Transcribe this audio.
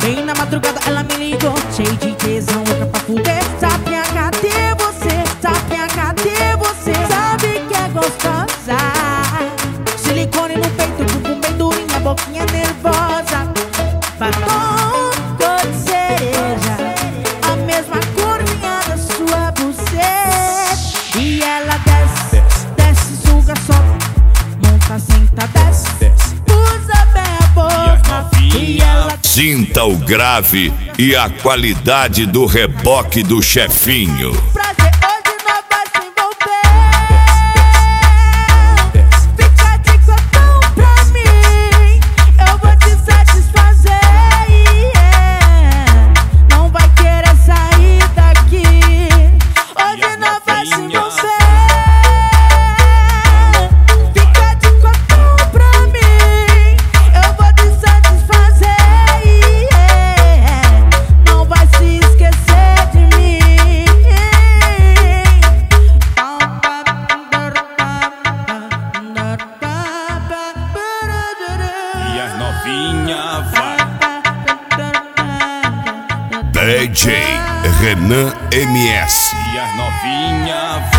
Bem na madrugada ela me ligou, cheio de tesão, louca pra fuder. Tapinha, cadê você? Tapinha, cadê você? Sabe que é gostosa. Silicone no peito, bumbum bem durinha, boquinha nervosa. Batom cor de cereja, a mesma corzinha da sua buceta. E ela desce, desce, suga, sobe, monta, senta, desce, usa bem a boca. E ela Sinta o grave e a qualidade do reboque do chefinho. prazer, hoje nós vai se envolver. Fica de cotão pra mim, eu vou te satisfazer. Não vai querer sair daqui. Hoje nós vai se envolver. Fica de cotão pra mim, eu vou te satisfazer. Não vai se esquecer de mim. E as novinha vai. DJ Renan MS. E as novinha